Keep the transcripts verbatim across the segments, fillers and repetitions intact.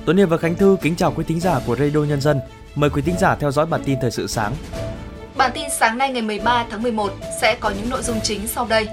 Tuấn Hiệp và Khánh Thư kính chào quý thính giả của Radio Nhân dân. Mời quý thính giả theo dõi bản tin thời sự sáng. Bản tin sáng nay ngày mười ba tháng mười một sẽ có những nội dung chính sau đây.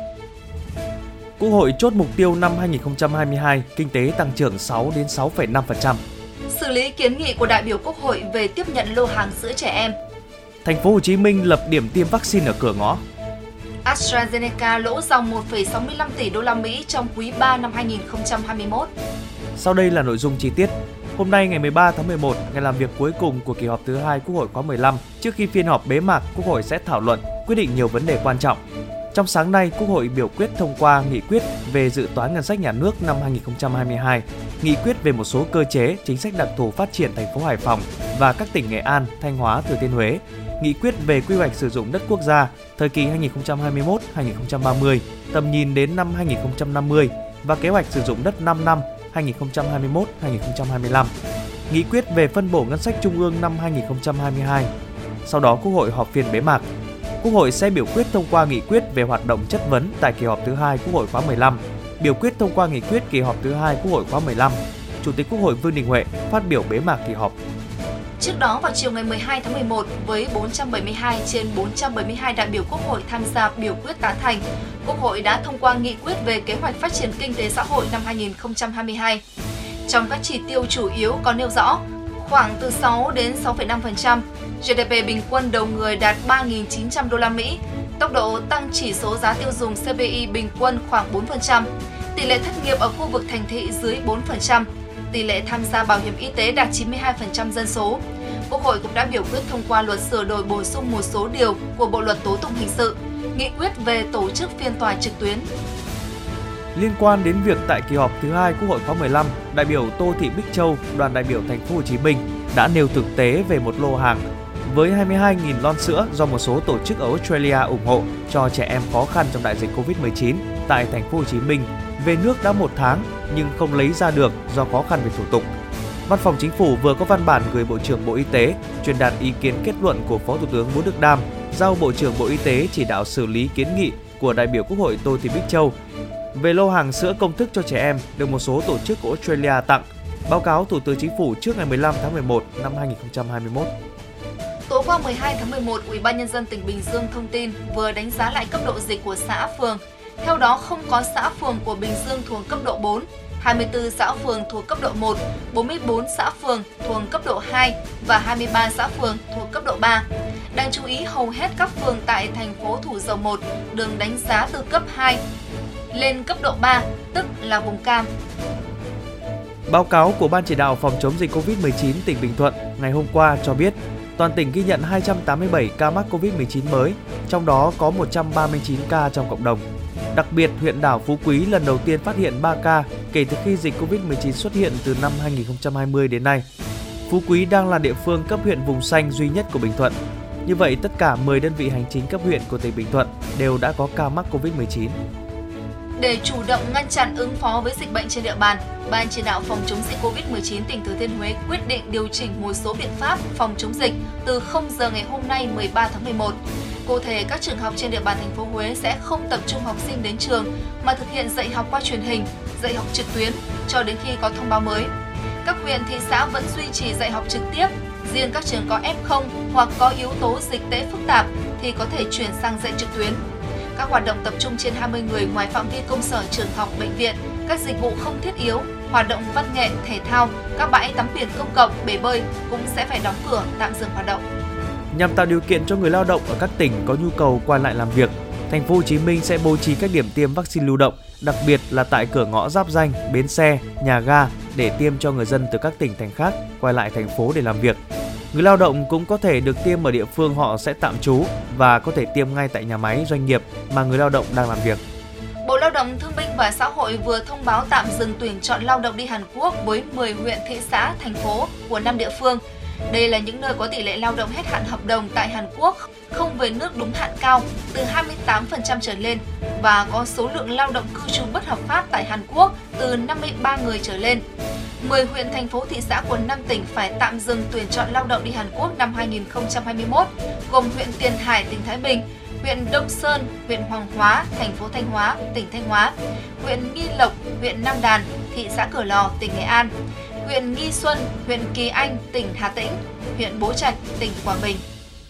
Quốc hội chốt mục tiêu năm hai không hai hai kinh tế tăng trưởng sáu đến sáu phẩy năm phần trăm. Xử lý kiến nghị của đại biểu Quốc hội về tiếp nhận lô hàng sữa trẻ em. Thành phố Hồ Chí Minh lập điểm tiêm vaccine ở cửa ngõ. AstraZeneca lỗ dòng một phẩy sáu mươi lăm tỷ đô la Mỹ trong quý ba năm hai không hai mốt. Sau đây là nội dung chi tiết. Hôm nay ngày mười ba tháng mười một, ngày làm việc cuối cùng của kỳ họp thứ hai Quốc hội khóa mười lăm. Trước khi phiên họp bế mạc, Quốc hội sẽ thảo luận, quyết định nhiều vấn đề quan trọng. Trong sáng nay, Quốc hội biểu quyết thông qua nghị quyết về dự toán ngân sách nhà nước năm hai không hai hai, nghị quyết về một số cơ chế, chính sách đặc thù phát triển thành phố Hải Phòng và các tỉnh Nghệ An, Thanh Hóa, Thừa Thiên Huế, nghị quyết về quy hoạch sử dụng đất quốc gia thời kỳ hai nghìn không trăm hai mươi mốt đến hai nghìn không trăm ba mươi, tầm nhìn đến năm hai nghìn không trăm năm mươi và kế hoạch sử dụng đất năm năm hai nghìn không trăm hai mươi mốt đến hai nghìn không trăm hai mươi lăm, nghị quyết về phân bổ ngân sách trung ương năm hai nghìn không trăm hai mươi hai. Sau đó, Quốc hội họp phiên bế mạc. Quốc hội sẽ biểu quyết thông qua nghị quyết về hoạt động chất vấn tại kỳ họp thứ hai Quốc hội khóa mười lăm, biểu quyết thông qua nghị quyết kỳ họp thứ hai Quốc hội khóa mười lăm. Chủ tịch Quốc hội Vương Đình Huệ phát biểu bế mạc kỳ họp. Trước đó vào chiều ngày mười hai tháng mười một, với bốn trăm bảy mươi hai trên bốn trăm bảy mươi hai đại biểu Quốc hội tham gia biểu quyết tán thành, Quốc hội đã thông qua nghị quyết về kế hoạch phát triển kinh tế xã hội năm hai nghìn không trăm hai mươi hai. Trong các chỉ tiêu chủ yếu có nêu rõ, khoảng từ sáu đến sáu phẩy năm phần trăm, giê đê pê bình quân đầu người đạt ba nghìn chín trăm đô la Mỹ, tốc độ tăng chỉ số giá tiêu dùng xê pê i bình quân khoảng bốn phần trăm, tỷ lệ thất nghiệp ở khu vực thành thị dưới bốn phần trăm, tỷ lệ tham gia bảo hiểm y tế đạt chín mươi hai phần trăm dân số. Quốc hội cũng đã biểu quyết thông qua luật sửa đổi bổ sung một số điều của Bộ luật tố tụng hình sự, nghị quyết về tổ chức phiên tòa trực tuyến. Liên quan đến việc tại kỳ họp thứ hai Quốc hội khóa mười lăm, đại biểu Tô Thị Bích Châu, đoàn đại biểu Thành phố Hồ Chí Minh đã nêu thực tế về một lô hàng với hai mươi hai nghìn lon sữa do một số tổ chức ở Australia ủng hộ cho trẻ em khó khăn trong đại dịch covid mười chín tại Thành phố Hồ Chí Minh về nước đã một tháng nhưng không lấy ra được do khó khăn về thủ tục. Văn phòng Chính phủ vừa có văn bản gửi Bộ trưởng Bộ Y tế truyền đạt ý kiến kết luận của Phó Thủ tướng Vũ Đức Đam, giao Bộ trưởng Bộ Y tế chỉ đạo xử lý kiến nghị của đại biểu Quốc hội Tô Thị Bích Châu về lô hàng sữa công thức cho trẻ em được một số tổ chức của Australia tặng, báo cáo Thủ tướng Chính phủ trước ngày mười lăm tháng mười một năm hai nghìn không trăm hai mươi mốt. Tối qua mười hai tháng mười một, Ủy ban Nhân dân tỉnh Bình Dương thông tin vừa đánh giá lại cấp độ dịch của xã, phường. Theo đó, không có xã, phường của Bình Dương thuộc cấp độ bốn, hai mươi tư xã phường thuộc cấp độ một, bốn mươi tư xã phường thuộc cấp độ hai và hai mươi ba xã phường thuộc cấp độ ba. Đáng chú ý, hầu hết các phường tại thành phố Thủ Dầu Một được đánh giá từ cấp hai lên cấp độ ba, tức là vùng cam. Báo cáo của Ban chỉ đạo phòng chống dịch covid mười chín tỉnh Bình Thuận ngày hôm qua cho biết, toàn tỉnh ghi nhận hai trăm tám mươi bảy ca mắc covid mười chín mới, trong đó có một trăm ba mươi chín ca trong cộng đồng. Đặc biệt, huyện đảo Phú Quý lần đầu tiên phát hiện ba ca kể từ khi dịch covid mười chín xuất hiện từ năm hai nghìn không trăm hai mươi đến nay. Phú Quý đang là địa phương cấp huyện vùng xanh duy nhất của Bình Thuận. Như vậy, tất cả mười đơn vị hành chính cấp huyện của tỉnh Bình Thuận đều đã có ca mắc covid mười chín. Để chủ động ngăn chặn ứng phó với dịch bệnh trên địa bàn, Ban chỉ đạo phòng chống dịch covid mười chín tỉnh Thừa Thiên Huế quyết định điều chỉnh một số biện pháp phòng chống dịch từ không giờ ngày hôm nay mười ba tháng mười một. Cụ thể, các trường học trên địa bàn thành phố Huế sẽ không tập trung học sinh đến trường mà thực hiện dạy học qua truyền hình, dạy học trực tuyến cho đến khi có thông báo mới. Các huyện, thị xã vẫn duy trì dạy học trực tiếp, riêng các trường có ép không hoặc có yếu tố dịch tễ phức tạp thì có thể chuyển sang dạy trực tuyến. Các hoạt động tập trung trên hai mươi người ngoài phạm vi công sở, trường học, bệnh viện, các dịch vụ không thiết yếu, hoạt động văn nghệ, thể thao, các bãi tắm biển công cộng, bể bơi cũng sẽ phải đóng cửa, tạm dừng hoạt động. Nhằm tạo điều kiện cho người lao động ở các tỉnh có nhu cầu quay lại làm việc, Thành phố Hồ Chí Minh sẽ bố trí các điểm tiêm vaccine lưu động, đặc biệt là tại cửa ngõ giáp ranh, bến xe, nhà ga để tiêm cho người dân từ các tỉnh thành khác quay lại thành phố để làm việc. Người lao động cũng có thể được tiêm ở địa phương họ sẽ tạm trú và có thể tiêm ngay tại nhà máy, doanh nghiệp mà người lao động đang làm việc. Bộ Lao động Thương binh và Xã hội vừa thông báo tạm dừng tuyển chọn lao động đi Hàn Quốc với mười huyện, thị xã, thành phố của năm địa phương. Đây là những nơi có tỷ lệ lao động hết hạn hợp đồng tại Hàn Quốc không về nước đúng hạn cao, từ hai mươi tám phần trăm trở lên và có số lượng lao động cư trú bất hợp pháp tại Hàn Quốc từ năm mươi ba người trở lên. mười huyện, thành phố, thị xã của năm tỉnh phải tạm dừng tuyển chọn lao động đi Hàn Quốc năm hai nghìn không trăm hai mươi mốt, gồm huyện Tiền Hải, tỉnh Thái Bình, huyện Đông Sơn, huyện Hoàng Hóa, thành phố Thanh Hóa, tỉnh Thanh Hóa, huyện Nghi Lộc, huyện Nam Đàn, thị xã Cửa Lò, tỉnh Nghệ An, huyện Nghi Xuân, huyện Kỳ Anh, tỉnh Hà Tĩnh, huyện Bố Trạch, tỉnh Quảng Bình.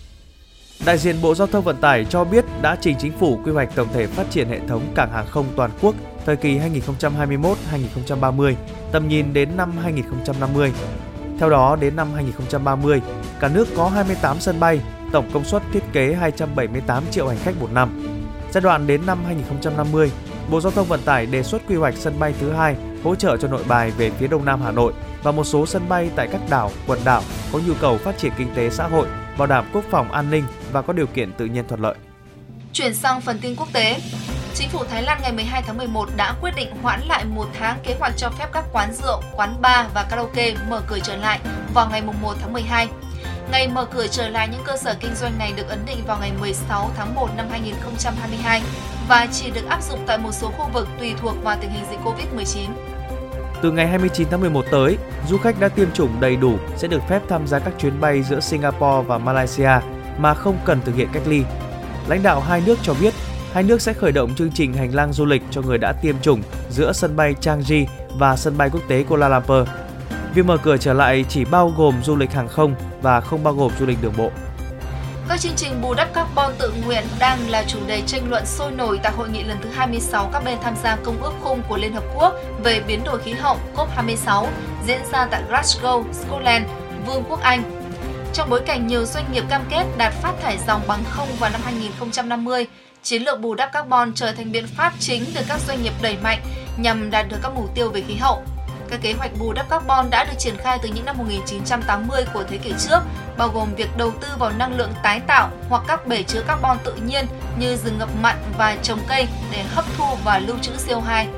Đại diện Bộ Giao thông Vận tải cho biết đã trình Chính phủ quy hoạch tổng thể phát triển hệ thống cảng hàng không toàn quốc thời kỳ hai nghìn không trăm hai mươi mốt đến hai nghìn không trăm ba mươi, tầm nhìn đến năm hai nghìn không trăm năm mươi. Theo đó, đến năm hai nghìn không trăm ba mươi, cả nước có hai mươi tám sân bay, tổng công suất thiết kế hai trăm bảy mươi tám triệu hành khách một năm. Giai đoạn đến năm hai nghìn không trăm năm mươi, Bộ Giao thông Vận tải đề xuất quy hoạch sân bay thứ hai hỗ trợ cho Nội Bài về phía đông nam Hà Nội và một số sân bay tại các đảo, quần đảo có nhu cầu phát triển kinh tế xã hội, bảo đảm quốc phòng an ninh và có điều kiện tự nhiên thuận lợi. Chuyển sang phần tin quốc tế. Chính phủ Thái Lan ngày mười hai tháng mười một đã quyết định hoãn lại một tháng kế hoạch cho phép các quán rượu, quán bar và karaoke mở cửa trở lại vào ngày một tháng mười hai. Ngày mở cửa trở lại những cơ sở kinh doanh này được ấn định vào ngày mười sáu tháng một năm hai nghìn không trăm hai mươi hai và chỉ được áp dụng tại một số khu vực tùy thuộc vào tình hình dịch covid mười chín. Từ ngày hai mươi chín tháng mười một tới, du khách đã tiêm chủng đầy đủ sẽ được phép tham gia các chuyến bay giữa Singapore và Malaysia mà không cần thực hiện cách ly. Lãnh đạo hai nước cho biết, hai nước sẽ khởi động chương trình hành lang du lịch cho người đã tiêm chủng giữa sân bay Changi và sân bay quốc tế Kuala Lumpur. Việc mở cửa trở lại chỉ bao gồm du lịch hàng không và không bao gồm du lịch đường bộ. Các chương trình bù đắp carbon tự nguyện đang là chủ đề tranh luận sôi nổi tại hội nghị lần thứ hai mươi sáu các bên tham gia Công ước Khung của Liên Hợp Quốc về biến đổi khí hậu C O P hai mươi sáu diễn ra tại Glasgow, Scotland, Vương quốc Anh. Trong bối cảnh nhiều doanh nghiệp cam kết đạt phát thải ròng bằng không vào năm hai nghìn không trăm năm mươi, chiến lược bù đắp carbon trở thành biện pháp chính được các doanh nghiệp đẩy mạnh nhằm đạt được các mục tiêu về khí hậu. Các kế hoạch bù đắp carbon đã được triển khai từ những năm một nghìn chín trăm tám mươi của thế kỷ trước, bao gồm việc đầu tư vào năng lượng tái tạo hoặc các bể chứa carbon tự nhiên như rừng ngập mặn và trồng cây để hấp thu và lưu trữ xê o hai.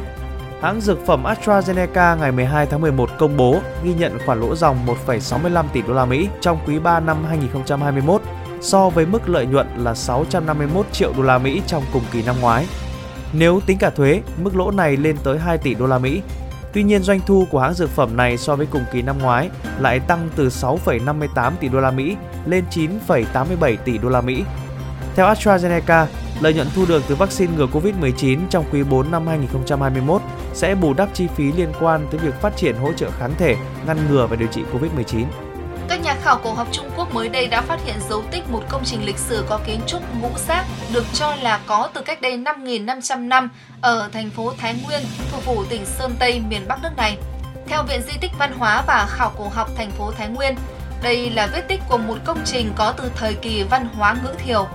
Hãng dược phẩm AstraZeneca ngày mười hai tháng mười một công bố ghi nhận khoản lỗ ròng một phẩy sáu mươi lăm tỷ đô la Mỹ trong quý ba năm hai nghìn không trăm hai mươi mốt, so với mức lợi nhuận là sáu trăm năm mươi mốt triệu đô la Mỹ trong cùng kỳ năm ngoái. Nếu tính cả thuế, mức lỗ này lên tới hai tỷ đô la Mỹ. Tuy nhiên, doanh thu của hãng dược phẩm này so với cùng kỳ năm ngoái lại tăng từ sáu phẩy năm mươi tám tỷ đô la Mỹ lên chín phẩy tám mươi bảy tỷ đô la Mỹ. Theo AstraZeneca, lợi nhuận thu được từ vaccine ngừa covid mười chín trong quý bốn năm hai nghìn không trăm hai mươi mốt sẽ bù đắp chi phí liên quan tới việc phát triển hỗ trợ kháng thể, ngăn ngừa và điều trị covid mười chín. Các nhà khảo cổ học Trung Quốc mới đây đã phát hiện dấu tích một công trình lịch sử có kiến trúc ngũ giác được cho là có từ cách đây năm nghìn năm trăm năm ở thành phố Thái Nguyên, thủ phủ tỉnh Sơn Tây, miền Bắc nước này. Theo Viện Di tích Văn hóa và Khảo cổ học thành phố Thái Nguyên, đây là vết tích của một công trình có từ thời kỳ văn hóa Ngữ Thiều.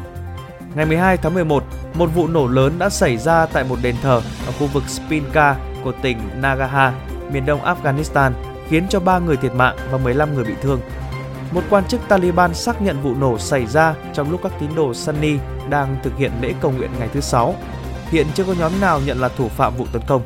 Ngày mười hai tháng mười một, một vụ nổ lớn đã xảy ra tại một đền thờ ở khu vực Spinka của tỉnh Nangarhar, miền đông Afghanistan, khiến cho ba người thiệt mạng và mười lăm người bị thương. Một quan chức Taliban xác nhận vụ nổ xảy ra trong lúc các tín đồ Sunni đang thực hiện lễ cầu nguyện ngày thứ Sáu. Hiện chưa có nhóm nào nhận là thủ phạm vụ tấn công.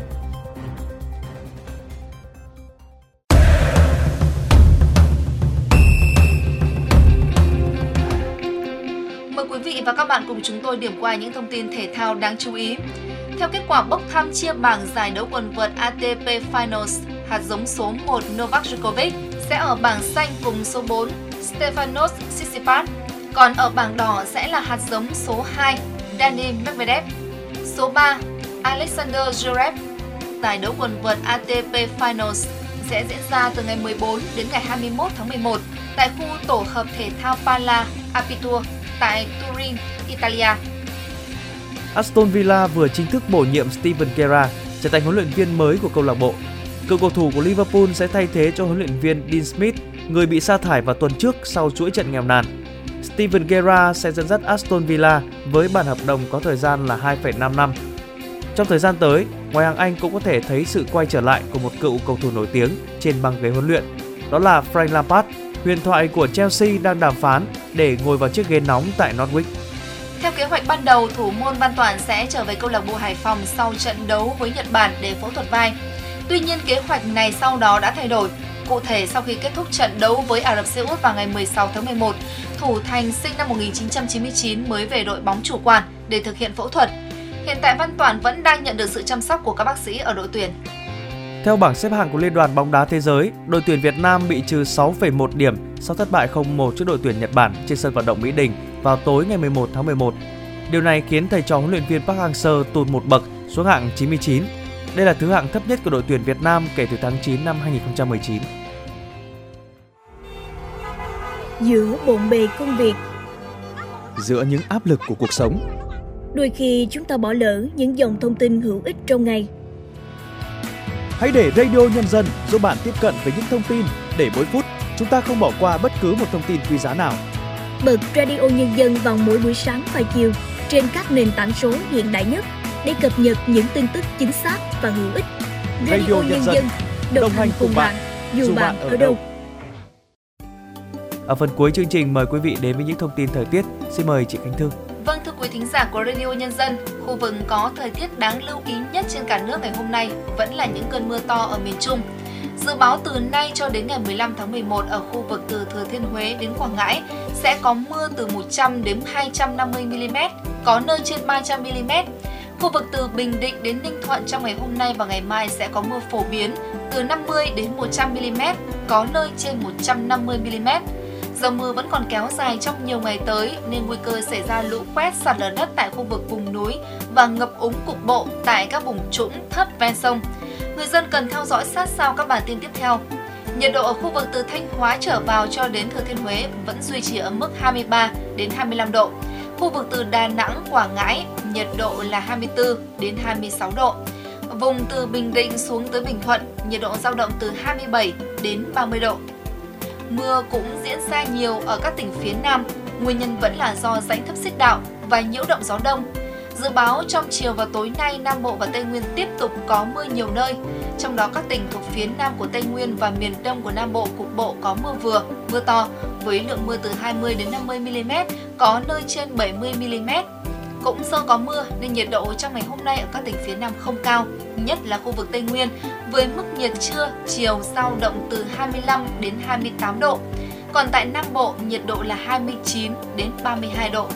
Mời quý vị và các bạn cùng chúng tôi điểm qua những thông tin thể thao đáng chú ý. Theo kết quả bốc thăm chia bảng giải đấu quần vợt a tê pê Finals, hạt giống số một Novak Djokovic sẽ ở bảng xanh cùng số bốn Stefanos Tsitsipas, còn ở bảng đỏ sẽ là hạt giống số hai Daniil Medvedev. Số ba Alexander Zverev. Giải đấu quần vợt a tê pê Finals sẽ diễn ra từ ngày mười bốn đến ngày hai mươi mốt tháng mười một tại khu tổ hợp thể thao Pala Apitur tại Turin, Italia. Aston Villa vừa chính thức bổ nhiệm Steven Gerrard trở thành huấn luyện viên mới của câu lạc bộ. Cựu cầu thủ của Liverpool sẽ thay thế cho huấn luyện viên Dean Smith, người bị sa thải vào tuần trước sau chuỗi trận nghèo nàn. Steven Gerrard sẽ dẫn dắt Aston Villa với bản hợp đồng có thời gian là hai phẩy năm năm. Trong thời gian tới, ngoài hàng Anh cũng có thể thấy sự quay trở lại của một cựu cầu thủ nổi tiếng trên băng ghế huấn luyện. Đó là Frank Lampard, huyền thoại của Chelsea đang đàm phán để ngồi vào chiếc ghế nóng tại Norwich. Theo kế hoạch ban đầu, thủ môn Văn Toản sẽ trở về câu lạc bộ Hải Phòng sau trận đấu với Nhật Bản để phẫu thuật vai. Tuy nhiên, kế hoạch này sau đó đã thay đổi. Cụ thể, sau khi kết thúc trận đấu với Ả Rập Xê Út vào ngày mười sáu tháng mười một, thủ thành sinh năm một nghìn chín trăm chín mươi chín mới về đội bóng chủ quản để thực hiện phẫu thuật. Hiện tại Văn Toản vẫn đang nhận được sự chăm sóc của các bác sĩ ở đội tuyển. Theo bảng xếp hạng của Liên đoàn bóng đá thế giới, đội tuyển Việt Nam bị trừ sáu phẩy một điểm sau thất bại không một trước đội tuyển Nhật Bản trên sân vận động Mỹ Đình vào tối ngày mười một tháng mười một. Điều này khiến thầy trò huấn luyện viên Park Hang-seo tụt một bậc xuống hạng chín mươi chín. Đây là thứ hạng thấp nhất của đội tuyển Việt Nam kể từ tháng chín năm hai nghìn không trăm mười chín. Giữa bộn bề công việc, giữa những áp lực của cuộc sống, đôi khi chúng ta bỏ lỡ những dòng thông tin hữu ích trong ngày. Hãy để Radio Nhân dân giúp bạn tiếp cận với những thông tin để mỗi phút chúng ta không bỏ qua bất cứ một thông tin quý giá nào. Bật Radio Nhân dân vào mỗi buổi sáng và chiều trên các nền tảng số hiện đại nhất để cập nhật những tin tức chính xác và hữu ích. Radio, Radio Nhân dân, đồng, đồng hành cùng bạn, dù, dù bạn ở đâu. Ở phần cuối chương trình, mời quý vị đến với những thông tin thời tiết. Xin mời chị Khánh Thư. Vâng, thưa quý thính giả của Radio Nhân dân, khu vực có thời tiết đáng lưu ý nhất trên cả nước ngày hôm nay vẫn là những cơn mưa to ở miền Trung. Dự báo từ nay cho đến ngày mười lăm tháng mười một ở khu vực từ Thừa Thiên Huế đến Quảng Ngãi sẽ có mưa từ một trăm đến hai trăm năm mươi mi-li-mét, có nơi trên ba trăm mi-li-mét. Khu vực từ Bình Định đến Ninh Thuận trong ngày hôm nay và ngày mai sẽ có mưa phổ biến từ năm mươi đến một trăm mi-li-mét, có nơi trên một trăm năm mươi mi-li-mét. Do mưa vẫn còn kéo dài trong nhiều ngày tới nên nguy cơ xảy ra lũ quét, sạt lở đất tại khu vực vùng núi và ngập úng cục bộ tại các vùng trũng thấp ven sông. Người dân cần theo dõi sát sao các bản tin tiếp theo. Nhiệt độ ở khu vực từ Thanh Hóa trở vào cho đến Thừa Thiên Huế vẫn duy trì ở mức hai mươi ba đến hai mươi lăm độ. Khu vực từ Đà Nẵng, Quảng Ngãi, nhiệt độ là hai mươi tư đến hai mươi sáu độ. Vùng từ Bình Định xuống tới Bình Thuận, nhiệt độ dao động từ hai mươi bảy đến ba mươi độ. Mưa cũng diễn ra nhiều ở các tỉnh phía Nam, nguyên nhân vẫn là do rãnh thấp xích đạo và nhiễu động gió đông. Dự báo trong chiều và tối nay, Nam Bộ và Tây Nguyên tiếp tục có mưa nhiều nơi. Trong đó các tỉnh thuộc phía Nam của Tây Nguyên và miền Đông của Nam Bộ cục bộ có mưa vừa, mưa to với lượng mưa từ hai mươi đến năm mươi mi-li-mét, có nơi trên bảy mươi mi-li-mét. Cũng do có mưa nên nhiệt độ trong ngày hôm nay ở các tỉnh phía Nam không cao, nhất là khu vực Tây Nguyên, với mức nhiệt trưa, chiều dao động từ hai mươi lăm đến hai mươi tám độ. Còn tại Nam Bộ, nhiệt độ là hai mươi chín đến ba mươi hai độ.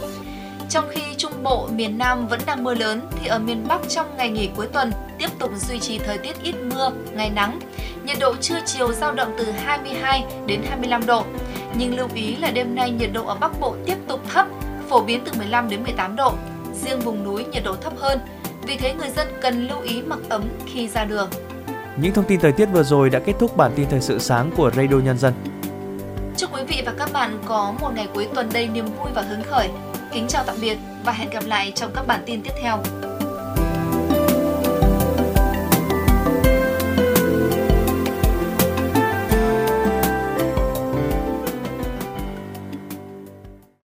Trong khi Trung Bộ, miền Nam vẫn đang mưa lớn, thì ở miền Bắc trong ngày nghỉ cuối tuần tiếp tục duy trì thời tiết ít mưa, ngày nắng. Nhiệt độ trưa chiều dao động từ hai mươi hai đến hai mươi lăm độ. Nhưng lưu ý là đêm nay nhiệt độ ở Bắc Bộ tiếp tục thấp, phổ biến từ mười lăm đến mười tám độ. Riêng vùng núi nhiệt độ thấp hơn. Vì thế người dân cần lưu ý mặc ấm khi ra đường. Những thông tin thời tiết vừa rồi đã kết thúc bản tin thời sự sáng của Radio Nhân dân. Chúc quý vị và các bạn có một ngày cuối tuần đầy niềm vui và hứng khởi. Kính chào tạm biệt và hẹn gặp lại trong các bản tin tiếp theo.